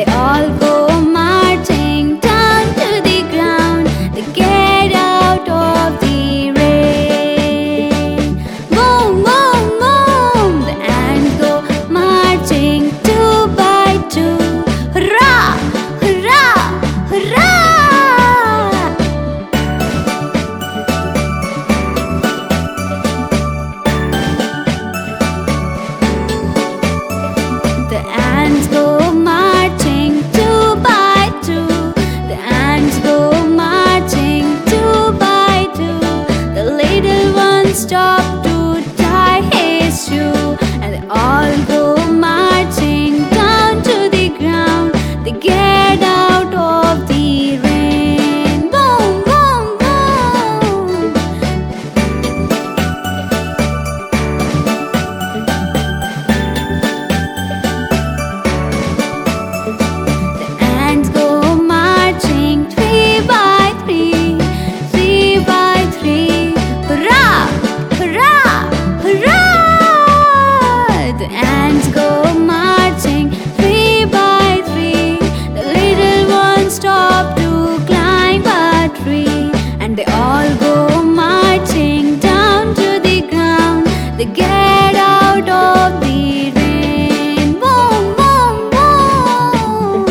they all go marching down to the ground. They get out of the rain. Boom, boom, boom, the ants go marching two by two. Hurrah, hurrah, hurrah! The ants go marching two by two. The ants go marching two by two. The little one stopped to tie his shoe, and they all go marching down to the ground. They get out of the rain. Boom, boom, boom. The ants go marching three by three, three by three. Hurrah, hurrah, hurrah! The ants go marching three by three. The little one stopped to climb a tree, and they all go marching down to the ground. They get out of the rain. Boom, boom, boom.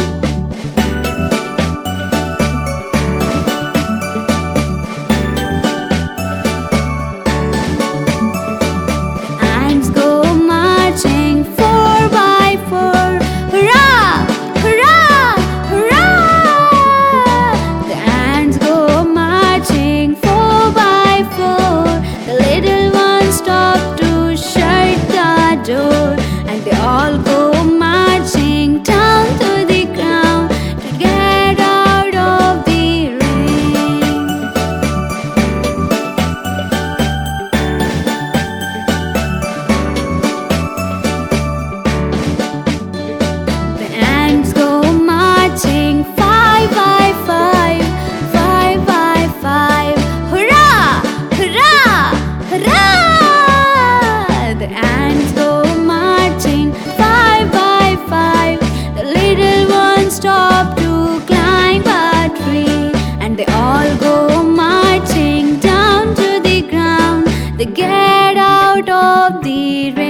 Ants go marching four by four. Hurrah, hurrah, hurrah! The ants go marching four by four. The little one stopped to shut the door, and they all go marching down to the ground to get out of the rain. The ants go marching five by five, five by five. Hurrah, hurrah, hurrah! The ants go marching five by five. The little one stopped to climb a tree, and they all go marching down to the ground. They get out of the rain.